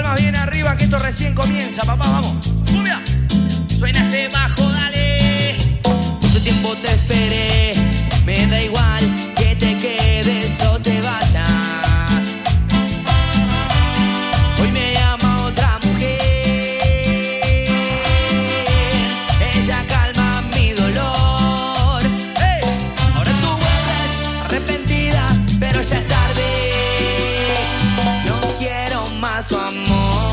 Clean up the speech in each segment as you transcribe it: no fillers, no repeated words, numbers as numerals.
palmas bien arriba, que esto recién comienza, papá, vamos. ¡Cumbia! Suena ese bajo, dale. Mucho tiempo te esperé, me da igual que te quedes o te vayas. Hoy me llama otra mujer, ella calma mi dolor. ¡Hey! Ahora tú vuelves arrepentida, pero ya es tarde. No quiero más tu amor.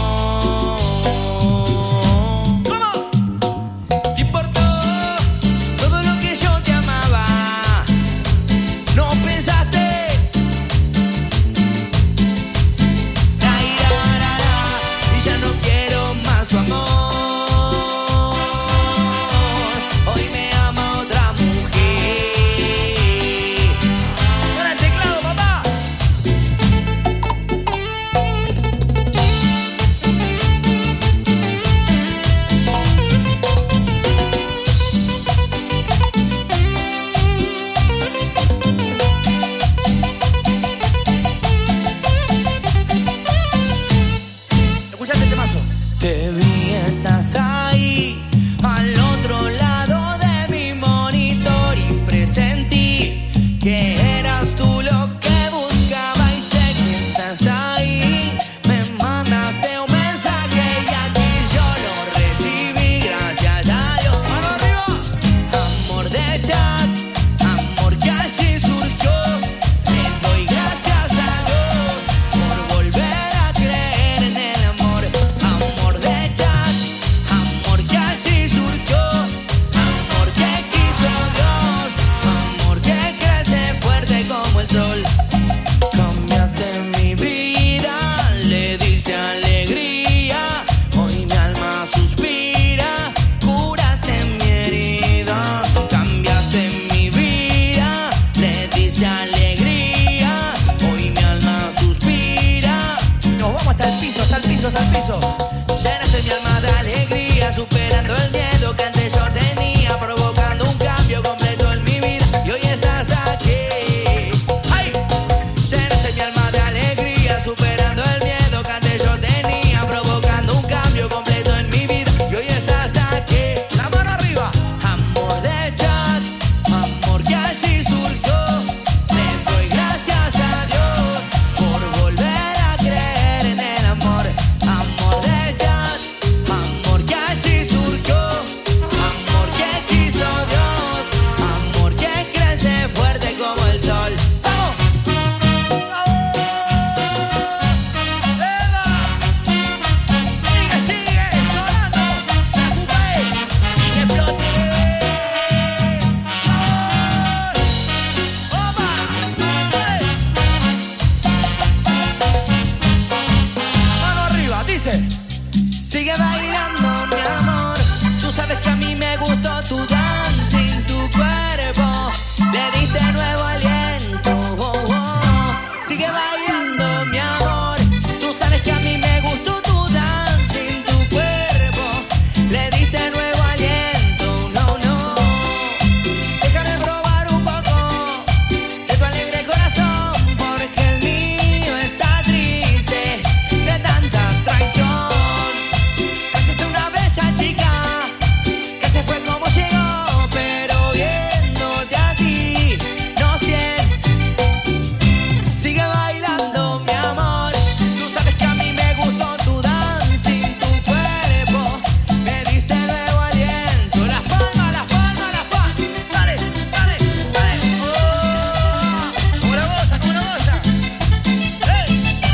Te vi, estás ahí, al otro lado de mi monitor, y presentí que eras tú lo que buscaba, y sé que estás ahí. Me mandaste un mensaje y aquí yo lo recibí, gracias a Dios. ¡Mano arriba! Amor de chat, amor que allí surgió. Le doy gracias a Dios por volver a creer en el amor. Amor de chat, amor que allí surgió, amor que quiso Dios, amor que crece fuerte como el sol. Cambiaste mi vida, le diste alegría, hoy mi alma suspira, curaste mi herida. Cambiaste mi vida, le diste alegría, hoy mi alma suspira. Nos vamos hasta el piso, hasta el piso, hasta el piso. Llenaste mi alma de alegría, superando el miedo que antes yo tenía, provocando un cambio completo en mi vida, y hoy estás aquí. ¡Ay! Llenaste mi alma de alegría, superando el miedo que antes yo tenía, provocando un cambio completo en mi vida, y hoy estás aquí. La mano arriba. Amor de chat, amor que allí surgió. Le doy gracias a Dios por volver a creer en el amor. Amor de chat, amor que allí surgió, amor que quiso Dios, amor que crece fuerte como el sol. ¡Vamos! ¡Eva! Sigue sonando la Coupé y que explote. ¡Opa! ¡Hey! Mano arriba, dice. Sigue bailando, mi amor. Tú sabes que a mí me gustó tu dancing, tu cuerpo. Le diste nuevo aliento. Oh, oh. Sigue bailando, mi amor. Tú sabes que a mí me gustó tu dancing, tu cuerpo. Le diste nuevo aliento. No, no. Déjame probar un poco de tu alegre corazón, porque el mío está triste de tanta traición. Esa es una bella chica que se fue como llegó, pero viéndote a ti, no siento. Sigue bailando, mi amor. Tú sabes que a mí me gustó tu dancing, tu cuerpo. Me diste nuevo aliento. Las palmas, las palmas, las palmas. Dale, dale, dale. Oh, como la goza, como la goza. ¡Hey!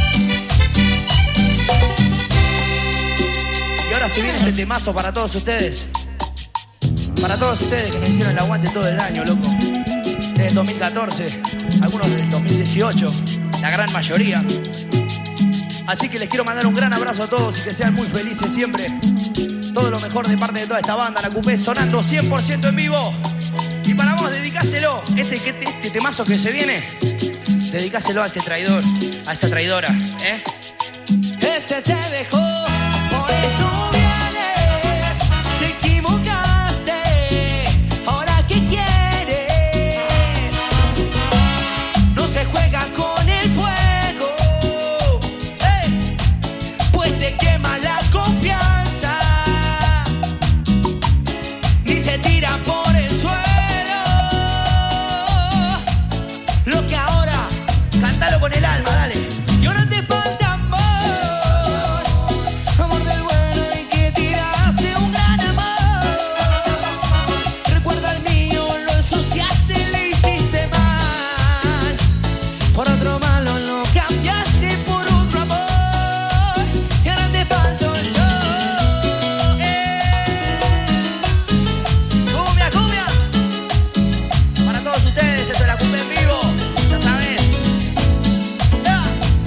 Y ahora se viene este temazo para todos ustedes. Para todos ustedes que me hicieron el aguante todo el año, loco. Desde el 2014, algunos del 2018, la gran mayoría. Así que les quiero mandar un gran abrazo a todos y que sean muy felices siempre. Todo lo mejor de parte de toda esta banda, la Coupé, sonando 100% en vivo. Y para vos, dedicáselo. Este temazo que se viene, dedicáselo a ese traidor, a esa traidora, ¿eh? Ese te dejó, por eso vienes. Te equivocaste, ahora ¿qué quieres? No se juega con el fuego, pues te quema la confianza, ni se tira por el suelo. Lo que ahora, cántalo con el alma, dale. Y ahora te falta amor, amor del bueno y que tiraste un gran amor. Recuerda el mío, lo ensuciaste, le hiciste mal. Por otro malo lo cambiaste por otro amor. Y ahora te falto yo. Cumbia, cumbia. Para todos ustedes, esto es la cumbia en vivo. Ya sabes. Ya.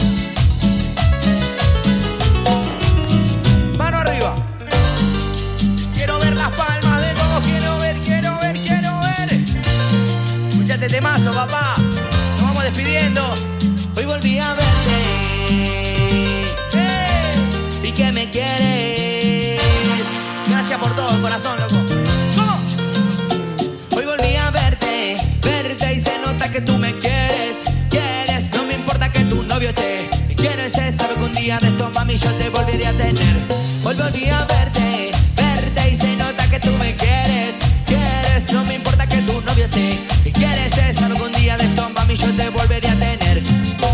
Mano arriba. Quiero ver las palmas de todos. Quiero ver, quiero ver, quiero ver. Escuchate temazo, papá. Nos vamos despidiendo. Hoy volví a verte. Y que me quieres. Gracias por todo, corazón, loco. ¿Cómo? Hoy volví a verte, verte y se nota que tú me quieres. Quieres, no me importa que tu novio te quieres. Se sabe que un día de esto, mami, yo te volveré a tener. Hoy volví a verte, verte y se nota que tú me quieres. Quieres, no me importa que tu novio esté. Quieres, se sabe que un día de esto, mami, yo te volveré a tener.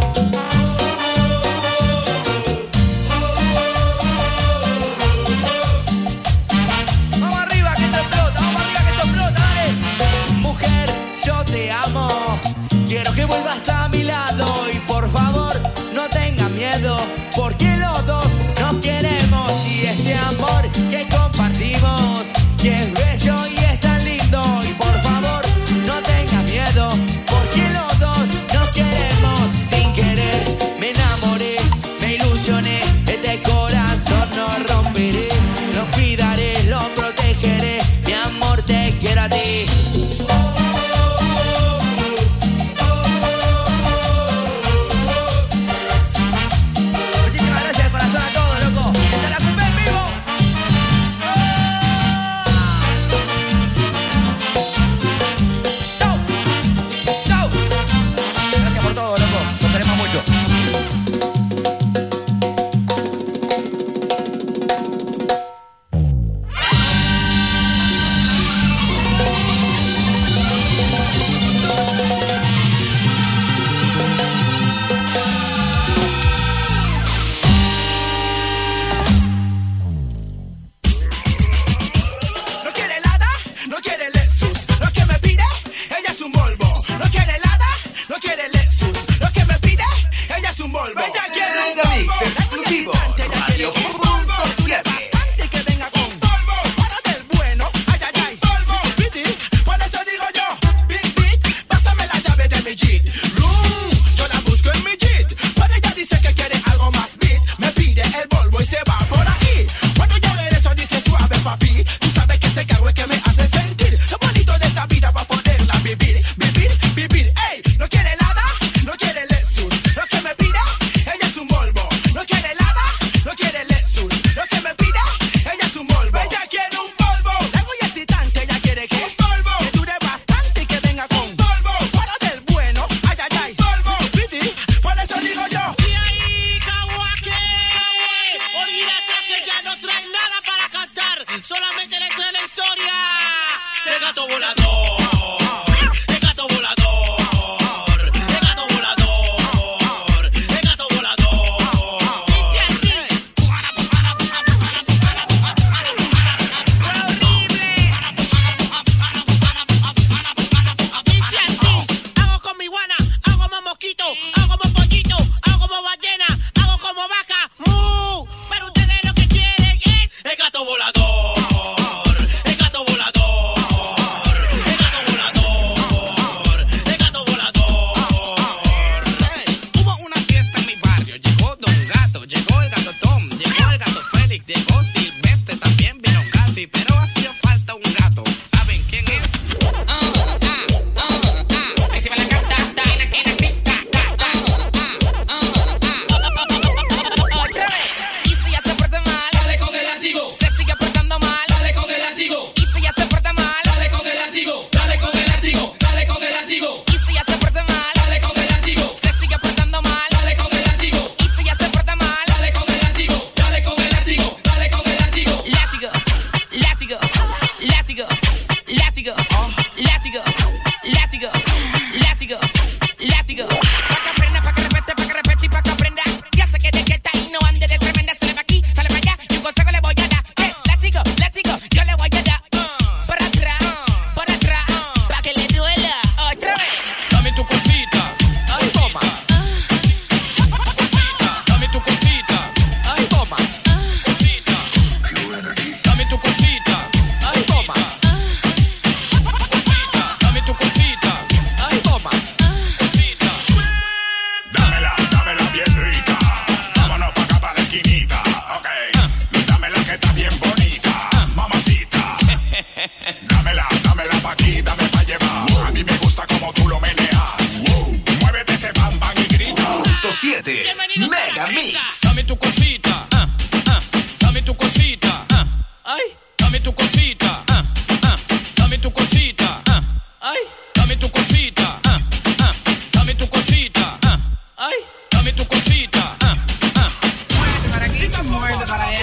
Vamos arriba que esto explota, vamos arriba que esto explota, dale. Mujer, yo te amo. Quiero que vuelvas a mi lado y por favor no tengas miedo, porque los dos nos queremos y este amor que compartimos, que es bello y es tan lindo. Y por favor no tengas miedo, porque los dos nos queremos. Sin querer me enamoré, me ilusioné, este corazón no romperé. Lo cuidaré, lo protegeré, mi amor te quiero a ti. Muchísimas gracias, corazón, a todos, loco. Esta es la cumbia en vivo. Chau, chau. Gracias por todo, loco. Los queremos mucho. No quiere helada, no quiere Lexus. Lo que me pide, ella es un Volvo. No quiere helada, no quiere Lexus. Lo que me pide, ella es un Volvo. Ella quiere un Mega Mix Volvo. exclusivo. Ella quiere un Volvo. Bastante que venga con Volvo. Para del bueno, ay, ay, ay. Volvo. Piti, por eso digo yo. Big Beat, pásame la llave de mi Jeep. Room, yo la busco en mi Jeep. Pero ella dice que quiere algo más beat. Me pide el Volvo y se va por ahí. Cuando yo ver eso dice suave, papi. Tú sabes que ese carro es que me hace sentir lo bonito de esta vida para poderla vivir, vivir, vivir. Ey, no quiere helada, no quiere Lexus. Lo que me pide, ella es un Volvo. No quiere helada, no quiere Lexus. Lo que me pide, ella es un Volvo. Ella quiere un Volvo. Algo y excitante, ella quiere que un Volvo. Que dure bastante y que venga con Volvo. Para del bueno, ay, ay, ay. Volvo. Piti, por eso digo yo. Y ahí, Kawake, olvídate que ya no trae nada para cantar, solamente le trae la historia de gato volador, de gato volador, de gato volador, de gato volador. Dice así. Dice así. Hago con mi guana, hago como mosquito, hago como pollito, hago como ballena, hago como vaca, mu. Pero ustedes lo que quieren es el gato volador, el gato volador, el Venga Mix. Dame tu cosita, dame tu cosita, ay, dame tu cosita, dame tu cosita, ay, dame tu cosita, dame tu cosita, ay, dame tu cosita, Muévete para aquí, muévete para allá.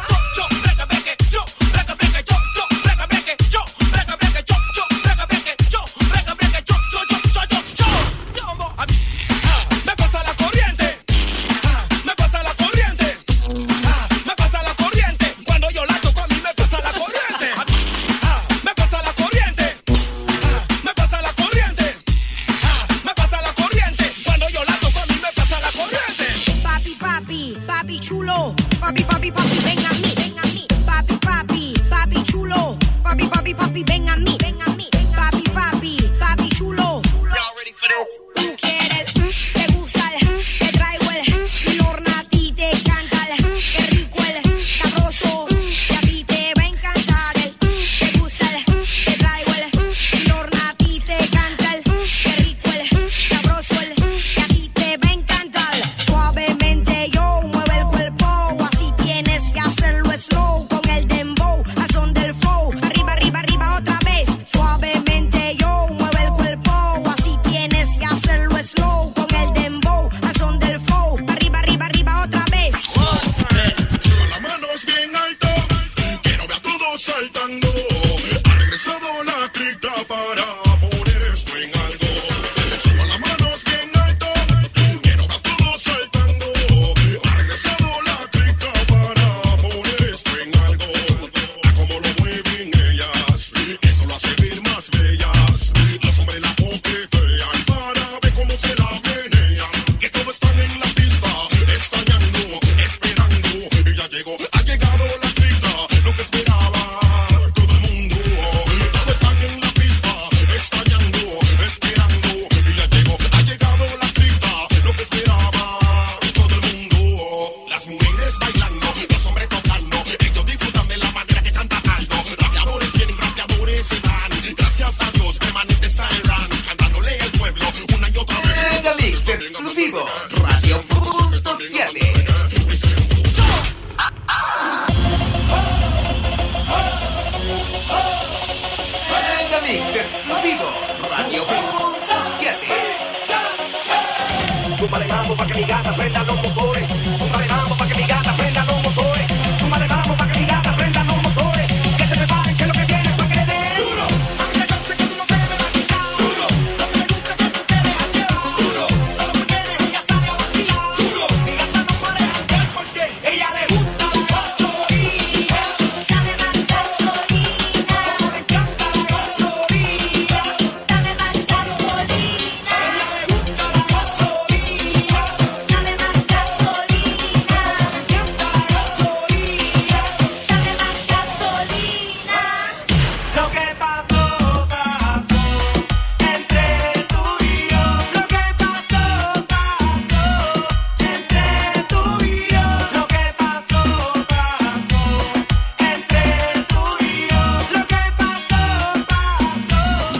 Papi chulo, papi, papi, papi, ven a mí, ven a mí. Papi, papi, papi chulo, papi, papi, papi, ven a mí, ven a mí. Papi, papi, papi chulo. Tú quieres, te gusta te traigo el Lorna, a ti te encanta qué rico sabroso, y a ti te va a encantar te gusta te traigo el Lorna, a ti te encanta qué rico sabroso, y a ti te va a encantar. Suavemente yo muevo el cuerpo, así tienes que hacerlo slow con el dembow, al son del flow, arriba, arriba, arriba otra vez. Suavemente yo muevo el cuerpo, así tienes que hacerlo slow con el dembow, al son del flow, arriba, arriba, arriba otra vez. Suban las manos bien alto, quiero ver a todos saltando. Ha regresado la cripta para poner esto en algo. Suban las manos bien alto, quiero ver a todos saltando. Ha regresado la cripta para poner esto en algo. A como lo mueven ellas, eso lo hace ver más bellas. Los hombres la coquetean para ver cómo se la menean. Que todos están en la pista, extrañando, esperando. Y ya llegó, ha llegado la cripta, lo que esperaba todo el mundo. Todos están en la pista, extrañando, esperando. Y ya llegó, ha llegado la cripta, lo que esperaba todo el mundo. Las mujeres bailando, los hombres tocando, ellos disfrutan de la manera que canta Aldo. Rapeadores vienen, rapeadores se van. Gracias a Dios, permanente está el run, cantándole al pueblo una y otra vez. Venga Mix exclusivo, Radio Punto 7. Venga Mix exclusivo, Radio Punto 7. Súmale mambo pa' que mi gata prenda los motores. Súmale mambo pa' que mi gata prenda los motores. Súmale mambo pa' que mi gata prenda los motores. Que se preparen que lo que viene es pa' que le den duro. A mí me cansa que tú no te me vas a quitar duro. Lo que me gusta es que tú te dejas llevar duro. Todo lo que quieres ella sale a vacilar duro. Mi gata no para de janguear porque ella le gusta la gasolina. Dame más gasolina, Como le encanta la gasolina. dame más gasolina, Ella le gusta la gasolina. dame más gasolina, Encanta la gasolina. dame más gasolina. Lo que pasó, pasó entre tú y yo. Lo que pasó, pasó entre tú y yo. Lo que pasó, pasó entre tú y yo. Lo que pasó, pasó.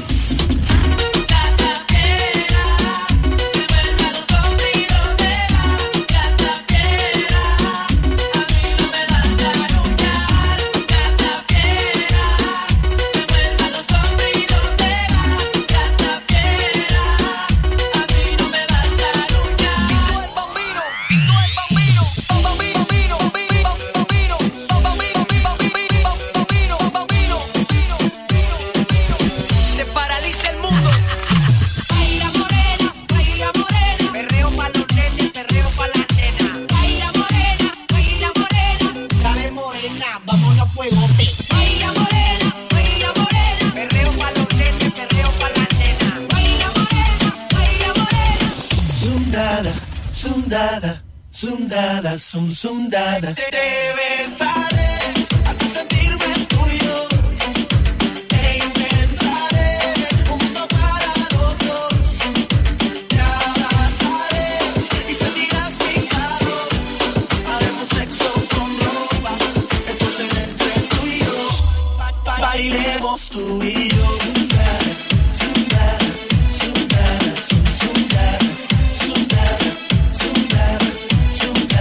Gata fiera, devuelve a los hombres y donde va. Gata fiera, a mí no me vas a arrullar. Gata fiera, devuelve a los hombres y donde va. Gata fiera, a mí no me vas a arrullar. Se paraliza el mundo. Baila morena, Perreo pa' los nenes, perreo pa' la nena. baila morena, Dale morena, vámonos a fuegote. baila morena, Perreo pa' los nenes, perreo pa' la nena. baila morena, Sundada, sundada, sundada, sundada. Te besaré a tu sentirme tuyo. Te inventaré un mundo para los dos. Te abrazaré y sentirás mi calor. Haremos sexo con ropa. Entonces entre tú y yo bailemos tú y yo. Sundada, sundada, sundada, sundada, sundada, sundada, sundada.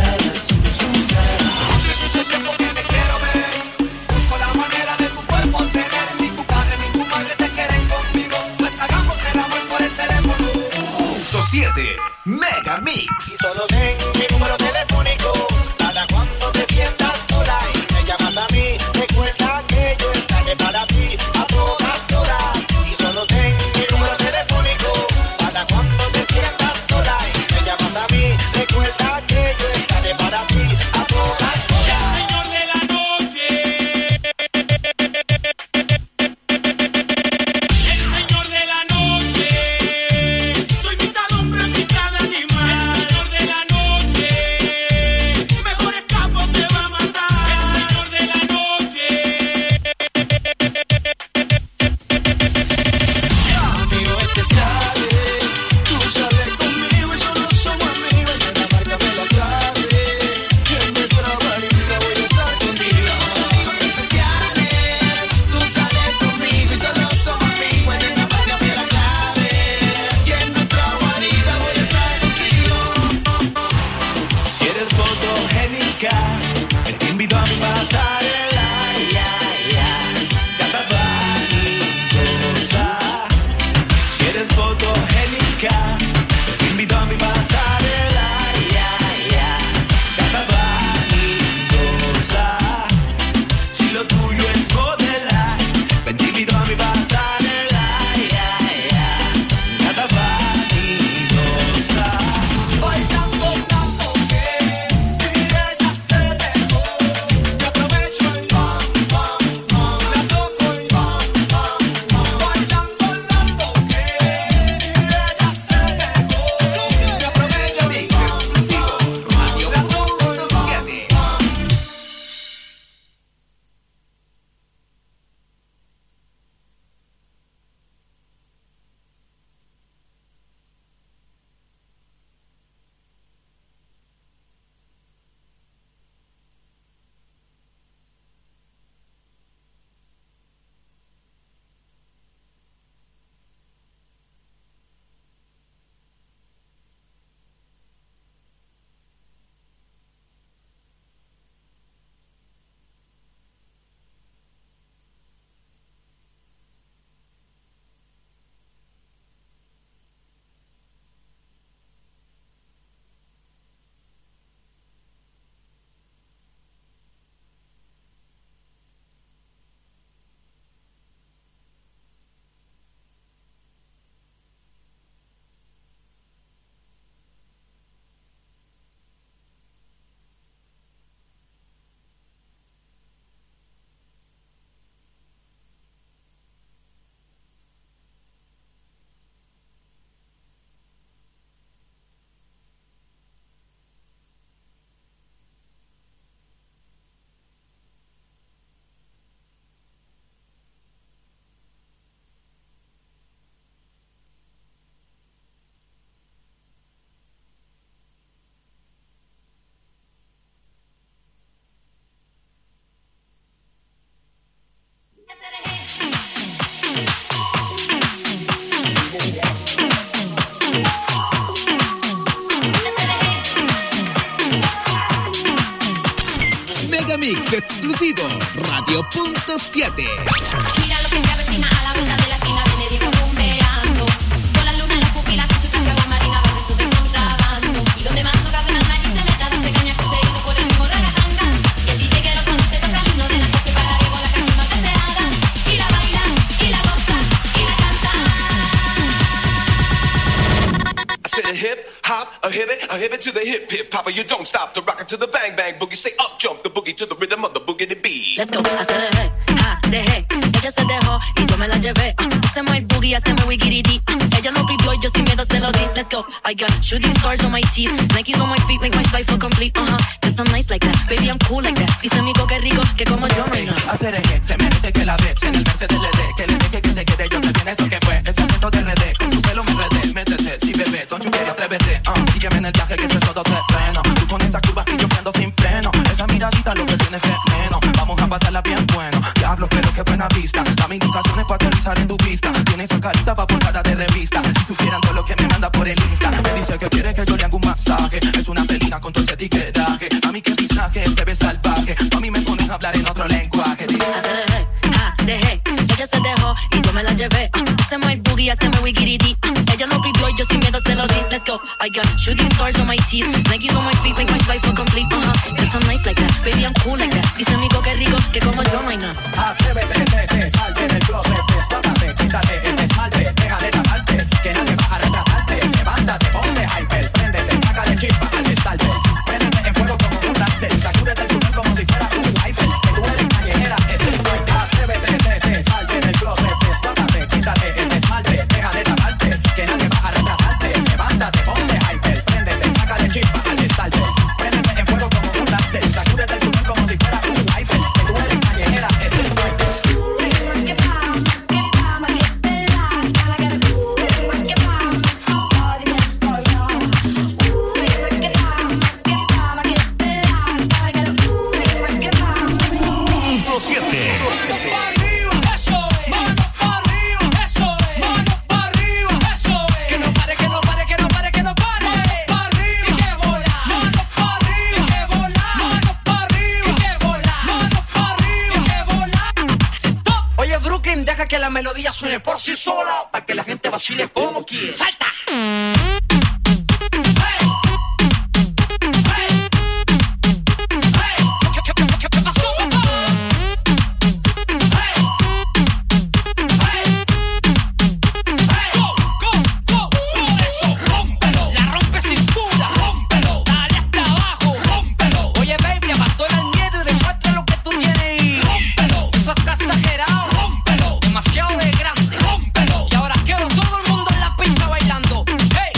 mix exclusivo Radio.7. Mira lo que se avecina a la vuelta de la esquina, viene Diego rumbeando. Con la luna en las pupilas y su traje agua marina, va preso de contrabando. Y donde más no cabe una nariz se meta, dice caña que se ha ido por el mismo ragatanga. Y el DJ que lo conoce toca el himno de la pose para Diego, la canción más deseada. Y la baila, y la goza, y la canta. I said a hip hop, a hip to the hip hip hopper. You don't stop to rock it to the bang bang boogie. Say up jump the boogie to the rhythm of the boogie to beat. Let's go, hacer el hey, ha, de hey. Ella se dejó y yo me la llevé. Hacemos el boogie, hacemos wiggy-dee. Ella lo pidió y yo sin miedo se lo di. Let's go, I got shooting stars on my teeth, Nikes on my feet, make my cipher complete. Cause I'm nice like that, baby I'm cool like that. Dice amigo que rico, que como yo no hay nada. Hacer el hit, se merece que la ve. En el Mercedes le dé, que le deje que se quede. Yo sé bien eso que fue, ese acento de RD. Con su pelo me enredé, métete, sí bebé. Don't you dare, atrévete, sígueme en el viaje que esto es todo terreno. Tú con esa curva y yo prendo sin freno. Esa miradita lo que tiene es veneno. Vamos a pasarla bien bueno. Diablo, pero qué buena vista. Dame indicaciones para aterrizar en tu pista. Tiene esa carita pa' portada de revista. Si supieran todo lo que me manda por el Insta. Me dice que quiere que yo le haga un masaje. Es una felina con todo ese etiquetaje. A mí que pisaje, te ves salvaje. A mí me pones a hablar en otro lenguaje. Dice hacer el hey, ha, de hey. Ella se dejó y yo me la llevé. Hacemos el boogie, hacemos wiggy-dee. Ella lo pidió y yo sin miedo se lo di. Let's go, I got shooting stars on my teeth, Nikes on my feet, make my cipher complete. Cause I'm nice like that, baby I'm cool like that. Dice amigo que rico, que como yo no hay nada. atrévete, salte del closet, destápate, quítate el esmalte, deja de taparte, que nadie va a retratarte. Levántate, ponte hyper, préndete, sácale chispa al estarte. Préndete en fuego como un táctil, sacúdete el sudor como si fuera un wiper. Que tú eres callejera, es el fuerte. Atrévete, salte del closet, destápate, quítate el esmalte, deja de taparte, que nadie va a retratarte. Levántate, ponte hyper, préndete, sácale chispa al estarte. Préndete en fuego como un táctil, sacúdete el sudor como si fuera un wiper. Que tú eres callejera, es el fuerte. Deja que la melodía suene por sí sola, para que la gente vacile como quiere. ¡Salta! ¿Qué pasó, go, eso, rómpelo. La rompe sin duda, rómpelo. Dale hasta abajo, rómpelo. Oye, baby, abandona el miedo y demuestra lo que tú tienes y rómpelo. Eso está exagerado, rómpelo. Demasiado de grande, rómpelo. Y ahora quiero todo el mundo en la pista bailando. Hey,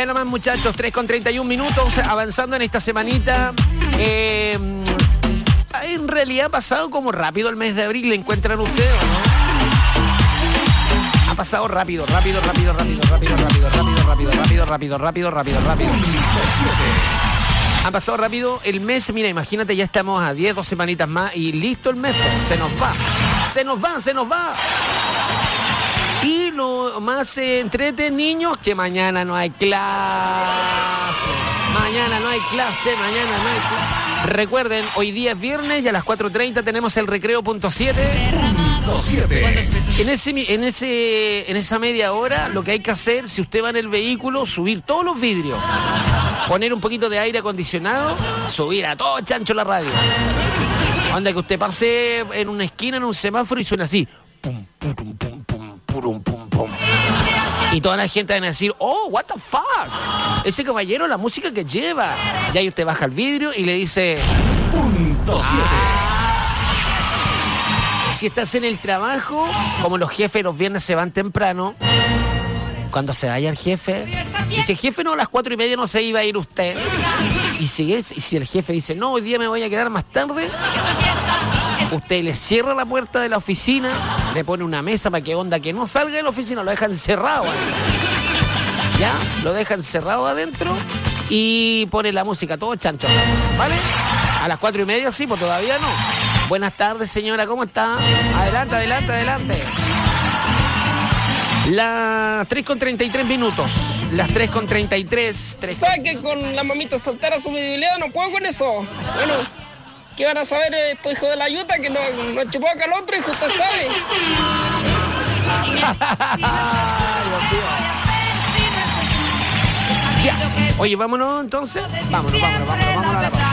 Ya nomás, muchachos, 3:31 minutos, avanzando en esta semanita. En realidad ha pasado como rápido el mes de abril, ¿le encuentran ustedes o no? Ha pasado rápido. Ha pasado rápido el mes, mira, imagínate, ya estamos a 10, 2 semanitas más y listo el mes, se nos va. Y lo más entrete, niños, que mañana no hay clase. Recuerden, hoy día es viernes y a las 4:30 tenemos el recreo punto 7. En esa media hora, lo que hay que hacer, si usted va en el vehículo, subir todos los vidrios, poner un poquito de aire acondicionado, subir a todo chancho la radio. Onda que usted pase en una esquina, en un semáforo y suena así. Pum, pum, pum, pum, pum, pum, pum, pum. Y toda la gente va a decir, oh, what the fuck, ese caballero, la música que lleva. Y ahí usted baja el vidrio y le dice punto 7. Si estás en el trabajo, como los jefes los viernes se van temprano, cuando se vaya el jefe, dice, el jefe, no, a las 4:30 no se iba a ir usted. Y si el jefe dice, no, hoy día me voy a quedar más tarde, usted le cierra la puerta de la oficina, le pone una mesa para que onda que no salga de la oficina, lo deja encerrado ahí. ¿Ya? Lo deja encerrado adentro y pone la música todo chancho, ¿vale? A las 4:30 sí, pues todavía no. Buenas tardes, señora, ¿cómo está? Adelante. Las 3:33 minutos. Las 3:33. Saque con la mamita soltera su visibilidad, no puedo con eso. Bueno, ¿qué van a saber estos hijos de la yuta que no chupó acá al otro, hijo, usted sabe? Ya. Oye, vámonos entonces. Vámonos a la pausa.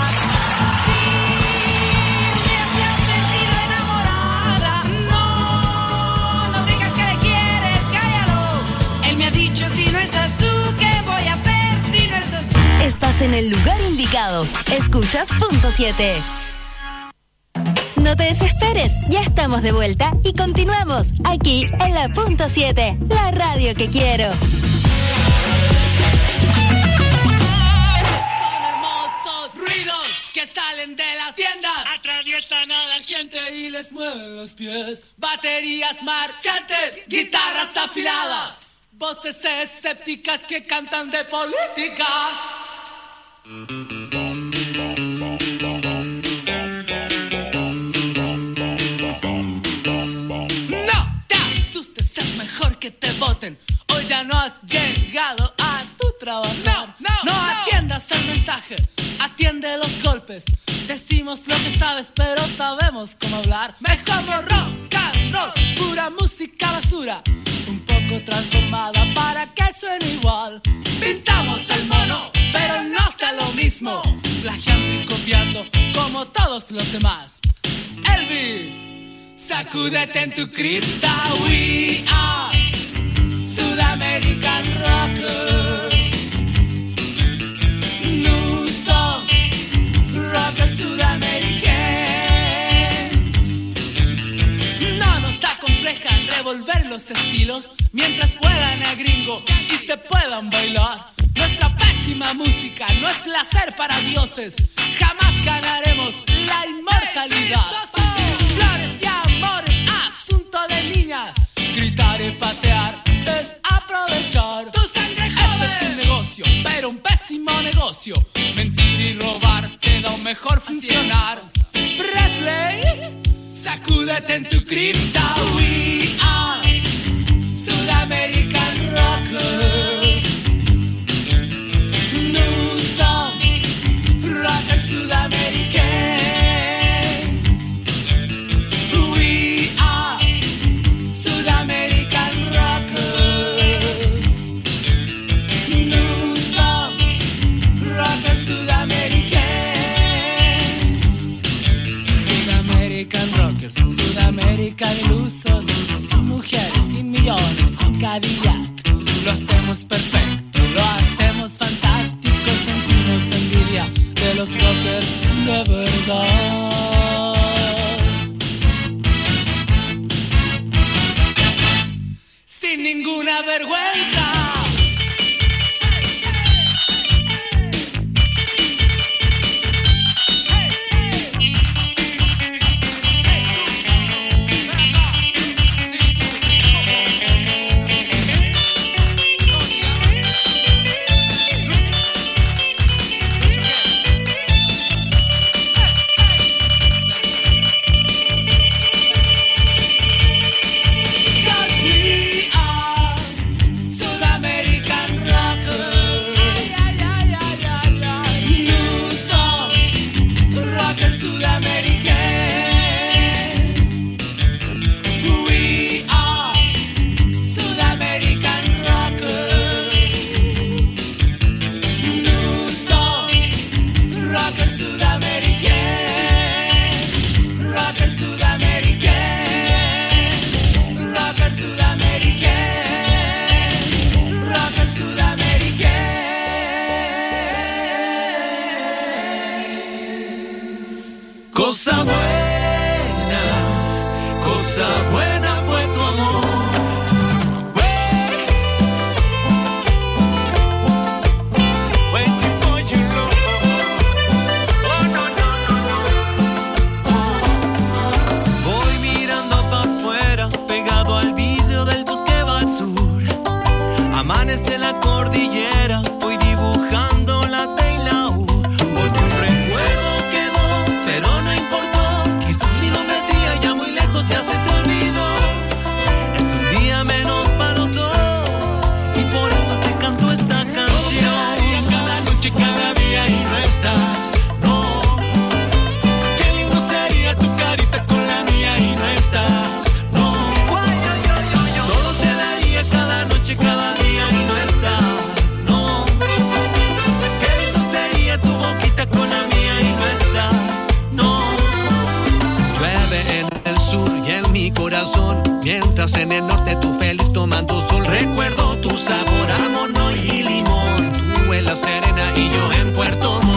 Estás en el lugar indicado. Escuchas punto 7. No te desesperes, ya estamos de vuelta y continuamos aquí en la punto 7, la radio que quiero. Son hermosos ruidos que salen de las tiendas, atraviesan a la gente y les mueven los pies. Baterías marchantes, guitarras afiladas, voces escépticas que cantan de política. No te asustes, es mejor que te voten. Hoy ya no has llegado a tu trabajo. No atiendas el mensaje, atiende los golpes. Decimos lo que sabes, pero sabemos cómo hablar. Es como rock and roll, pura música basura, un poco transformada para que suene igual. Pintamos el mono, pero no está lo mismo, plagiando y copiando como todos los demás. Elvis, sacúdete en tu cripta. We are Sudamerican Rockers. New songs, rockers sudamericanos. No nos acompleja revolver los estilos mientras juegan a gringo y se puedan bailar. Nuestra pésima música no es placer para dioses. Jamás ganaremos la inmortalidad. Flores y amores, asunto de niñas. Gritar y patear es aprovechar. Tu sangre joven. Este es un negocio, pero un pésimo negocio. Mentir y robar te da un mejor funcionar. Presley, sacúdete en tu cripta. We are Sudamerican Rockers. New songs, rockers sudamericanos. We are Sudamerican Rockers. New songs, rockers sudamericanos. Sudamerican Rockers, Sudamerican ilusos, sin mujeres, sin millones, sin Cadillac. Lo hacemos perfecto, lo hacemos fantástico, sentimos envidia de los rockers de verdad. Sin ninguna vergüenza. Cosa buena fue tu amor. Waiting for you, Lord. Oh, no, no, no, no. Voy mirando para afuera, pegado al vidrio del bus que va al sur. Amanece la cordillera, voy dibujando la T y la U. Porque un recuerdo quedó, pero no importó. Quizás mi nombre a ti allá muy lejos ya se te olvidó. Es un día menos para los dos, y por eso te canto esta canción. Cada noche, cada día y no estás, no. Qué lindo sería tu carita con la mía y no estás, no. Todo te daría cada noche, cada día y no estás, no. Qué lindo sería tu boquita con la mía y no estás, no. Llueve en el sur y en mi corazón, mientras en el norte tú feliz tomando sol. Recuerdo tu sabor a mono y limón, tú en La Serena y yo en Puerto Montt.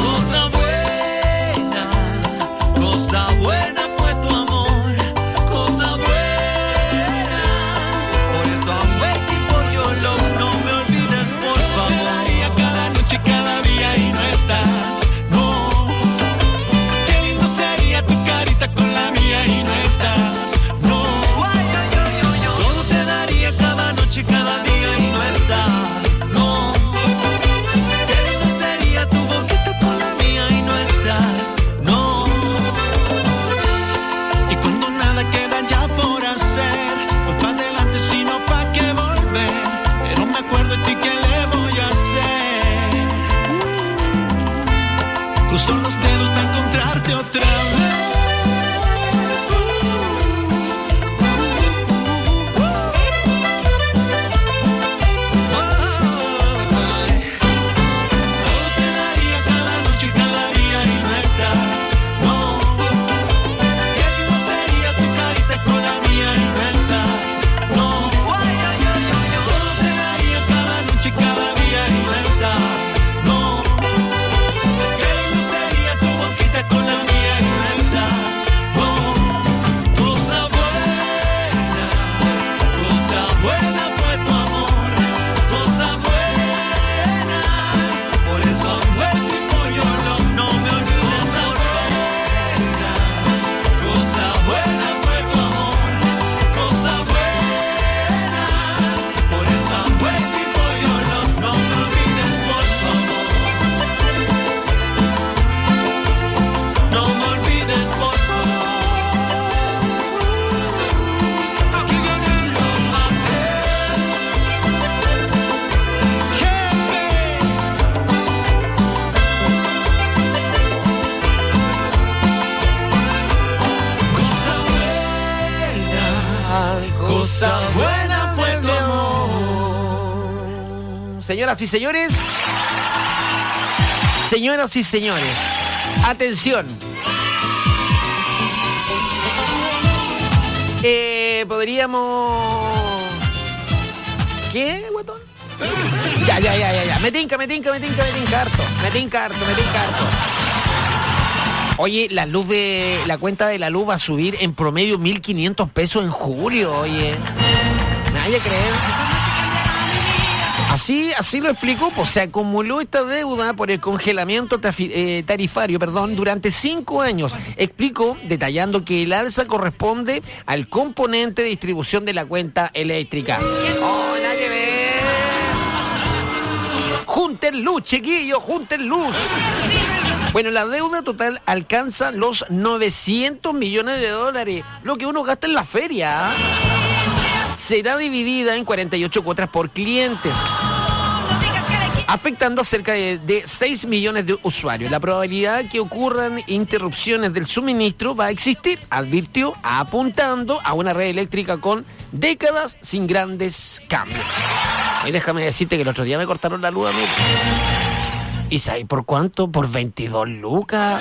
Cosa buena fue tu amor, cosa buena. Por eso I'm waiting for your love, no me olvides por favor. Cada noche, cada día y no estás, no. Qué lindo sería tu carita con la mía y no estás, no. Todo te daría cada noche, cada día y no estás, no. Qué lindo sería tu boquita con la mía y no estás, no. Y cuando nada queda ya por hacer, pues pa' adelante sino pa' que volver. Pero me acuerdo de ti, ¿qué le voy a hacer? Cruzo los dedos para encontrarte otra vez. Todo te daría cada noche, cada día y no estás, no. Qué lindo sería tu carita con la mía y no estás, no. Todo te daría cada noche, cada día y no estás, no. Qué lindo sería tu boquita con la mía y no estás, no. Cosa buena fue tu amor, cosa buena. Por eso I'm waiting for your love, no me olvides por favor. Cosa buena fue tu amor, cosa buena. Por eso I'm waiting for your love, no me olvides por favor. No me olvides por favor. Aquí vienen los cosa buena fue tu amor. Señoras y señores, atención. Podríamos... ¿Qué, guatón? Ya. Me tinca harto. Oye, la cuenta de la luz va a subir en promedio 1.500 pesos en julio, oye. Nadie cree. Así lo explicó, pues se acumuló esta deuda por el congelamiento tarifario, durante 5 años. Explicó, detallando que el alza corresponde al componente de distribución de la cuenta eléctrica. ¡Oh, nada que ver! ¡Junten luz, chiquillos, junten luz! Bueno, la deuda total alcanza los 900 millones de dólares, lo que uno gasta en la feria. Será dividida en 48 cuotas por clientes, afectando a cerca de 6 millones de usuarios. La probabilidad que ocurran interrupciones del suministro va a existir, advirtió, apuntando a una red eléctrica con décadas sin grandes cambios. Y déjame decirte que el otro día me cortaron la luz a mí. ¿Y sabes por cuánto? Por 22 lucas.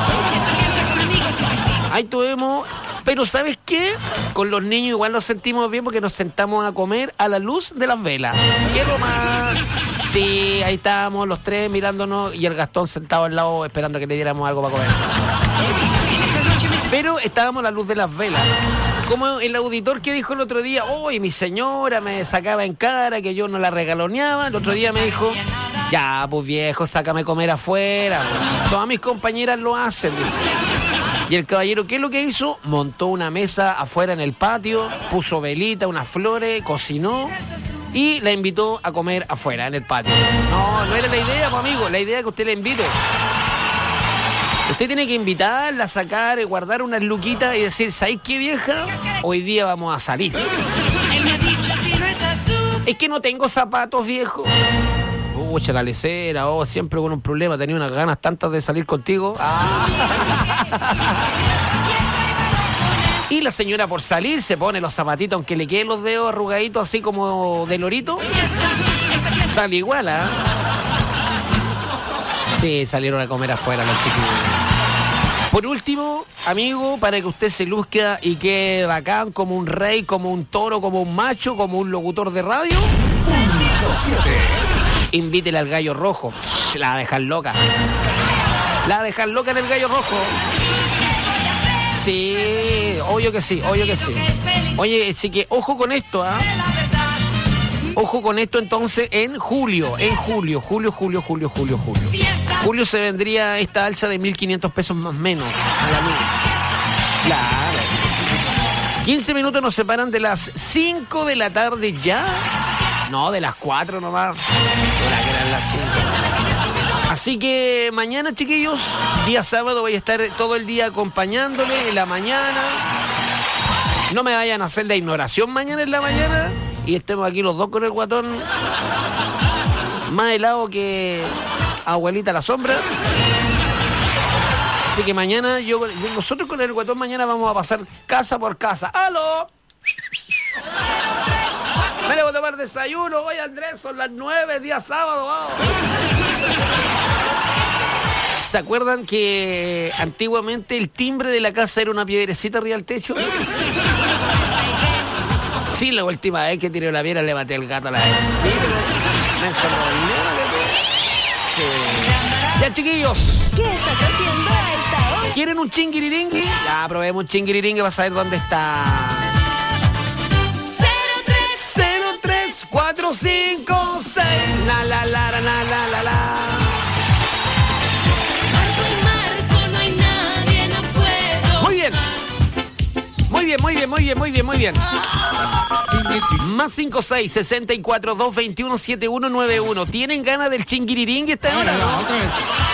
Ahí tuvimos. Pero ¿sabes qué? Con los niños igual nos sentimos bien porque nos sentamos a comer a la luz de las velas. ¿Qué más? Sí, ahí estábamos los tres mirándonos y el Gastón sentado al lado esperando que le diéramos algo para comer. Pero estábamos a la luz de las velas. Como el auditor que dijo el otro día, oye, mi señora me sacaba en cara que yo no la regaloneaba. El otro día me dijo, ya, pues viejo, sácame a comer afuera. Pues. Todas mis compañeras lo hacen, dice. Y el caballero, ¿qué es lo que hizo? Montó una mesa afuera en el patio, puso velita, unas flores, cocinó y la invitó a comer afuera, en el patio. No era la idea, pues, amigo. La idea es que usted la invite. Usted tiene que invitarla, sacar, guardar unas luquitas y decir, ¿sabes qué, vieja? Hoy día vamos a salir. Es que no tengo zapatos, viejo. Pucha, la lecera, siempre con un problema. Tenía unas ganas tantas de salir contigo. Y la señora por salir se pone los zapatitos, aunque le queden los dedos arrugaditos así como de lorito. Sale igual, ¿ah? Sí, salieron a comer afuera los chiquillos. Por último, amigo, para que usted se luzca y quede bacán como un rey, como un toro, como un macho, como un locutor de radio, invítele al gallo rojo. La va a dejar loca. La va a dejar loca en el gallo rojo. Sí, obvio que sí, obvio que sí. Oye, así que ojo con esto, ¿ah? Ojo con esto entonces en julio. Julio se vendría esta alza de 1.500 pesos más menos a la luz. Claro. 15 minutos nos separan de las 5 de la tarde ya. No, de las 4 nomás. Ahora que eran las 5. Así que mañana, chiquillos, día sábado voy a estar todo el día acompañándole en la mañana. No me vayan a hacer la ignoración mañana en la mañana. Y estemos aquí los dos con el guatón más helado que abuelita a la sombra. Así que mañana nosotros con el guatón mañana vamos a pasar casa por casa. ¡Aló! Me debo tomar desayuno. Hoy, Andrés, son las 9, día sábado. Vamos. ¿Se acuerdan que antiguamente el timbre de la casa era una piedrecita arriba del techo? Sí, la última vez que tiré la piedra le maté el gato a la vez. Sí, me sí. Ya, chiquillos. ¿Qué estás haciendo a esta hora? ¿Quieren un chinguiriringui? Ya, probemos un chinguiriringui para saber dónde está. 034556 la la la la la la la. Marco y Marco, no hay nadie, no puedo. Muy bien. Muy bien. Más 56-64-221-7191. ¿Tienen ganas del chinguiriringui esta hora? No, otra vez.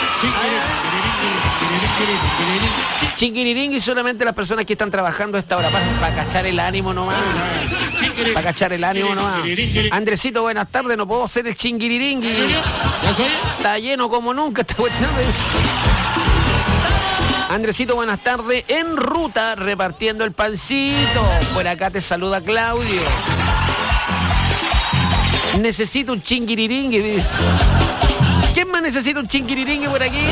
Chinguiriringui solamente las personas que están trabajando a esta hora para cachar el ánimo nomás. Para cachar el ánimo nomás. Andresito, buenas tardes. No puedo hacer el chinguiriringui. ¿Ya soy? Está lleno como nunca esta cuestión. Andresito, buenas tardes. En ruta, repartiendo el pancito. Por acá te saluda Claudio. Necesito un chinguiriringui, dice. ¿Quién más necesita un chinguiriringui por aquí?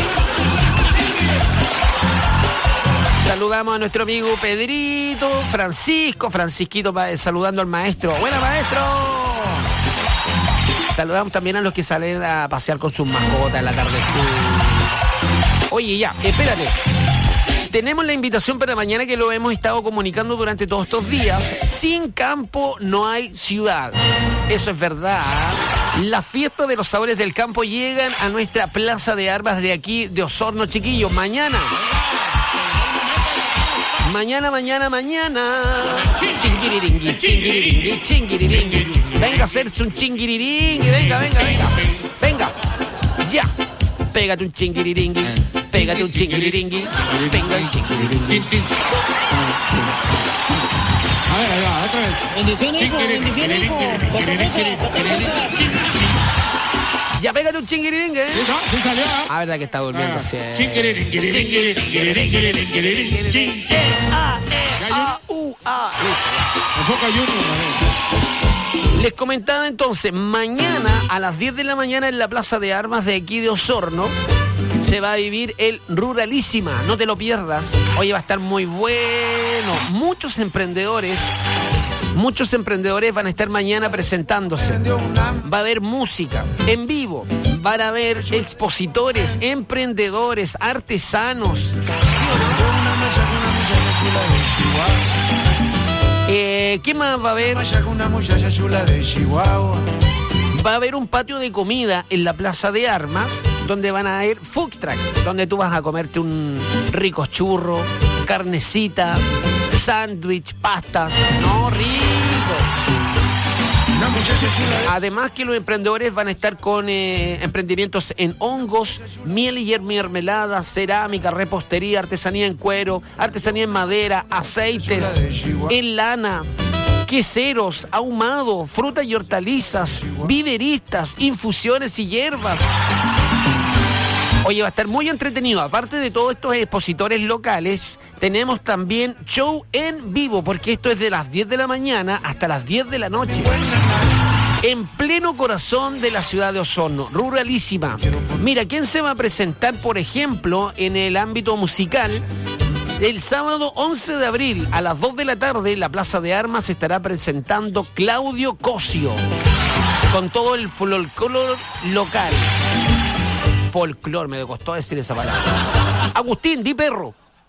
Saludamos a nuestro amigo Pedrito, Francisquito saludando al maestro. ¡Buena, maestro! Saludamos también a los que salen a pasear con sus mascotas en la tardecita. Oye, ya, espérate. Tenemos la invitación para mañana que lo hemos estado comunicando durante todos estos días. Sin campo no hay ciudad. Eso es verdad. Las fiestas de los sabores del campo llegan a nuestra plaza de armas de aquí de Osorno, chiquillos. Mañana. Chinguiriringui. Venga a hacerse un chinguiriringui. Venga. Ya. Pégate un chinguiriringui. Pégate un chinguiriringui. Venga un chinguiriringui. A ver, ahí va, otra vez. Bendiciones, hijo. Ya, pégate un chinguiriringui, ¿eh? Sí salió. Ah, verdad que está durmiendo. Sí. Enfoca Junior. Les comentaba entonces, mañana a las 10 de la mañana en la Plaza de Armas de aquí de Osorno se va a vivir el Ruralísima, no te lo pierdas. Oye, va a estar muy bueno. Muchos emprendedores van a estar mañana presentándose. Va a haber música en vivo, van a haber expositores, emprendedores, artesanos. ¿Sí o no? ¿Qué más va a haber? Una muchacha chula de Chihuahua. Va a haber un patio de comida en la Plaza de Armas, donde van a haber food truck, donde tú vas a comerte un rico churro, carnecita, sándwich, pasta. No, rico. Una muchacha chula de... Además que los emprendedores van a estar con emprendimientos en hongos, miel y mermelada, cerámica, repostería, artesanía en cuero, artesanía en madera, aceites, en lana, queseros, ahumado, frutas y hortalizas, viveristas, infusiones y hierbas. Oye, va a estar muy entretenido. Aparte de todos estos expositores locales, tenemos también show en vivo, porque esto es de las 10 de la mañana hasta las 10 de la noche. En pleno corazón de la ciudad de Osorno, ruralísima. Mira, ¿quién se va a presentar, por ejemplo, en el ámbito musical? El sábado 11 de abril a las 2 de la tarde en la Plaza de Armas estará presentando Claudio Cosio con todo el folclore local. Folclore, me costó decir esa palabra. Agustín, di perro.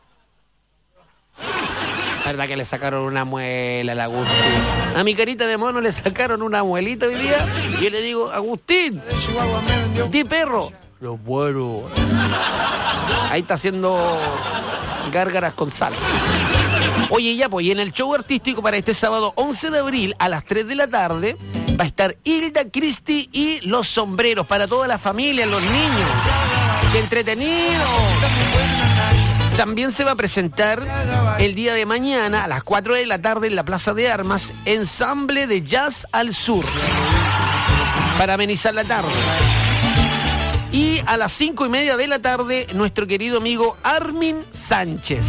La verdad que le sacaron una muela al Agustín. A mi carita de mono le sacaron una muelita hoy día. Y yo le digo, Agustín, di perro. Lo bueno. Ahí está haciendo gárgaras con sal. Oye, ya pues, y en el show artístico para este sábado 11 de abril a las 3 de la tarde va a estar Hilda Cristi y Los Sombreros para toda la familia, los niños. ¡Qué entretenido! También se va a presentar el día de mañana a las 4 de la tarde en la Plaza de Armas, Ensamble de Jazz al Sur, para amenizar la tarde. Y a las 5:30 de la tarde, nuestro querido amigo Armin Sánchez.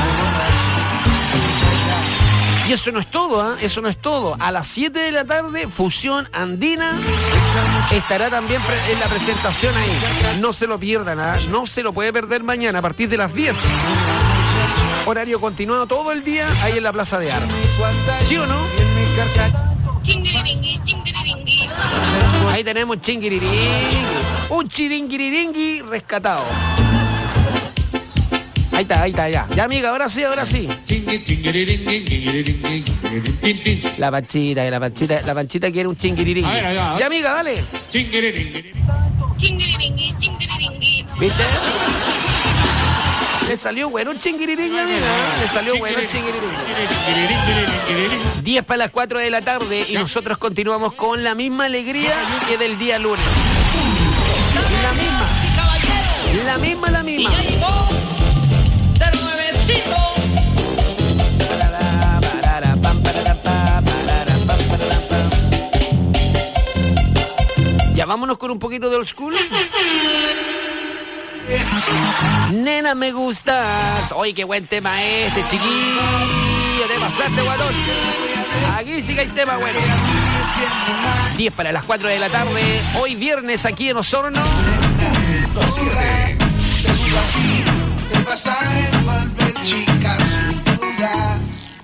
Y eso no es todo, eso no es todo. A las 7 de la tarde, Fusión Andina estará también en la presentación ahí. No se lo pierdan, no se lo puede perder mañana a partir de las 10. Horario continuado todo el día ahí en la Plaza de Armas. ¿Sí o no? Chingiriringui, chingiriringui. Ahí tenemos chingiriringui. Un chiringuiriringui rescatado. Ahí está, ya. Ya, amiga, ahora sí. La panchita quiere un chingiriringui. Ya, amiga, dale. Chingiriringui, chingiriringui. ¿Viste? Le salió bueno un chingiriringui, amiga. Le salió bueno un chingiriringui. 10 para las 4 de la tarde y nosotros continuamos con la misma alegría que del día lunes. La misma. Del nuevecito. Ya vámonos con un poquito de old school. Nena, me gustas. Oye, qué buen tema este, chiquillo. De pasarte, guatón. Aquí sí que hay tema bueno. 10 para las 4 de la tarde. Hoy viernes aquí en Osorno. El pasaje vuelve chica sin duda.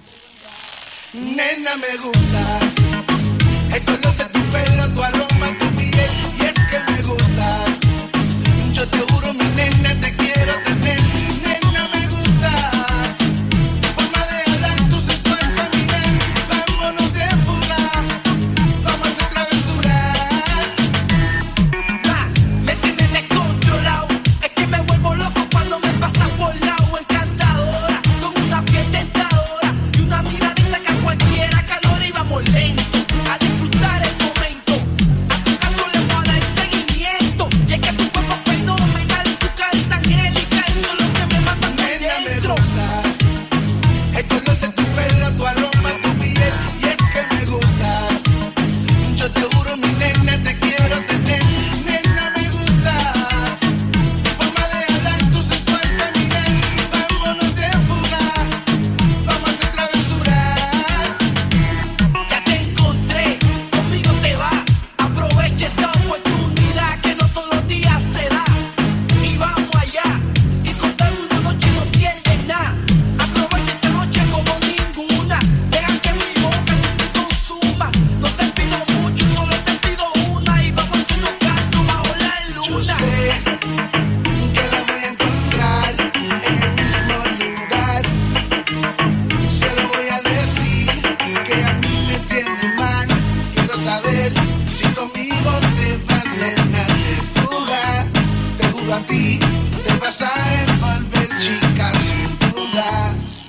Nena, me gustas. El color de tu pelo, tu aroma, tu piel. Y es que me gustas. Yo te juro, mi nena, te quiero tener. Nena, me gustas. Tu forma de hablar, tu sensual caminar. Vámonos de fuga. Vamos a hacer travesuras. Me tienes descontrolado. Es que me vuelvo loco cuando me pasas por lado. Encantadora, con una piel tentadora y una miradita que a cualquiera calor y vamos lento a disfrutar el momento. vas a envolver, chica, sin duda.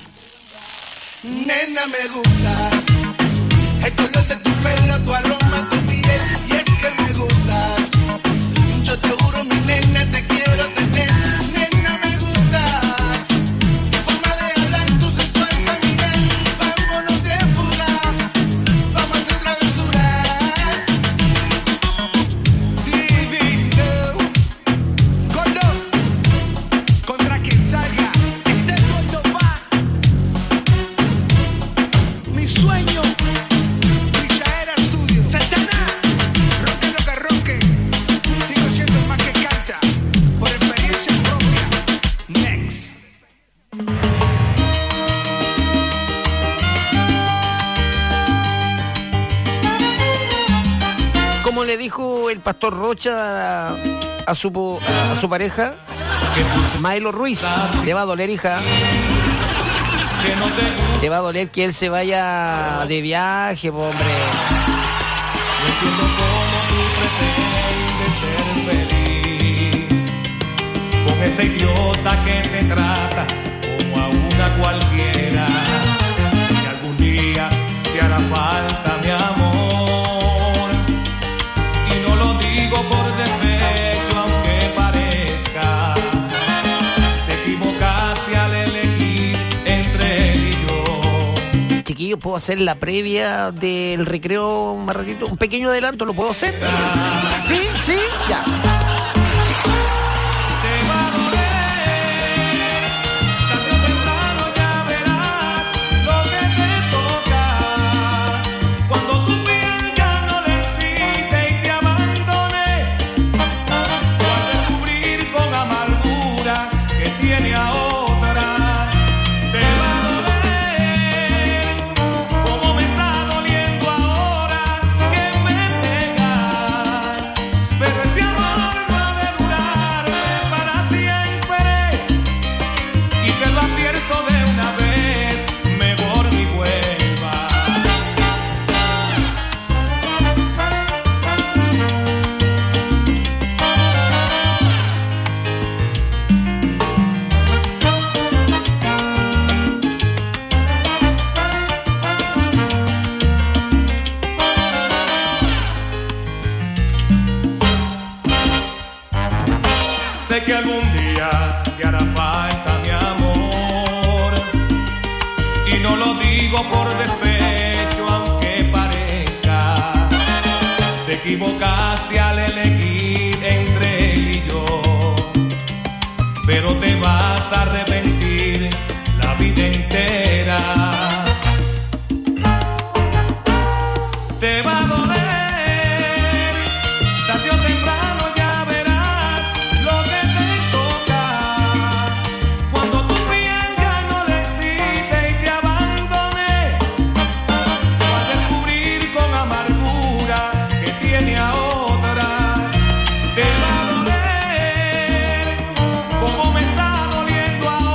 Nena, me gustas. El color de tu pelo, tu aroma, tu piel. Y es que me gustas. Yo te juro, mi nena, te quiero tener. Nena, me gustas. Tu forma de hablar, tu sensual caminar. Vámonos de fuga. Vamos a hacer travesuras. Divino. Gordo. Contra quien salga. Este gordo va. Mi sueño. Michaela Studio. Santana. Roque lo que roque. Sigo siendo el más que canta. Por experiencia propia. Next. Como le dijo el pastor Rocha a su pareja, Milo Ruiz, le va a doler, hija. Te va a doler que él se vaya de viaje, po, hombre. No entiendo cómo tú pretendes ser feliz con ese idiota que te trata como a una cualquiera. Si algún día te hará falta mi amor, y no lo digo por defecto aunque parezca, te equivocaste al elegir entre él y yo. Chiquillos, ¿puedo hacer la previa del recreo un ratito? Un pequeño adelanto, ¿lo puedo hacer? ¿Sí? ¿Sí? Ya. Sé que algún día te hará falta mi amor, y no lo digo por despecho aunque parezca. Te equivocaste al elegir entre él y yo, pero te vas a arrepentir la vida entera. Te va a doler. Como me está doliendo ahora.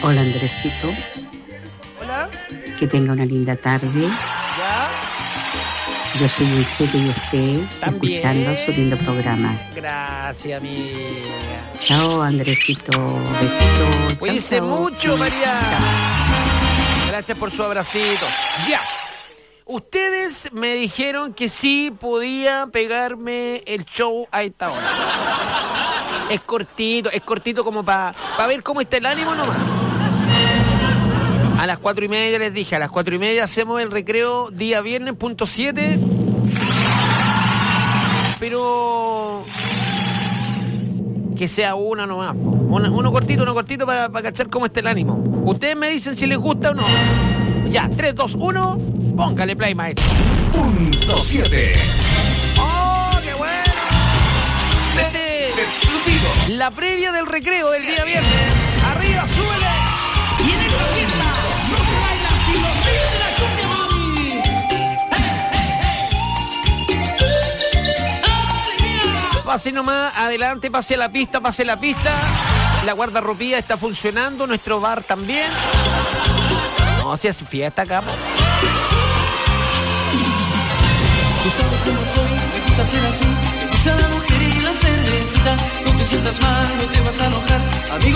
Hola Andresito, Hola. que tenga una linda tarde. ¿Ya? Yo soy muy serio y usted También. escuchando su lindo programa. Gracias, amiga. Chao Andresito, besito. Cuídense chao. mucho, María. Gracias por su abracito. Ya. Ustedes me dijeron que sí podía pegarme el show a esta hora. Es cortito como para ver cómo está el ánimo nomás. A las 4:30 les dije, a las 4:30 hacemos el recreo día viernes, punto 7. Pero que sea una nomás. Uno cortito para cachar cómo está el ánimo. Ustedes me dicen si les gusta o no. Ya, 3, 2, 1, póngale play, maestro. Punto 7. ¡Oh, qué bueno! La previa del recreo del día viernes. ¡Arriba, súbele! Y en esta fiesta no se baila sin los reyes de la cumbia, mami. Pase nomás, adelante, pase a la pista, La guardarropía está funcionando, nuestro bar también. No, si hace fiesta acá. Tú sabes cómo soy, me gusta ser así. Me gusta la mujer y la cervecita. No te sientas mal, no te vas a enojar. Amigo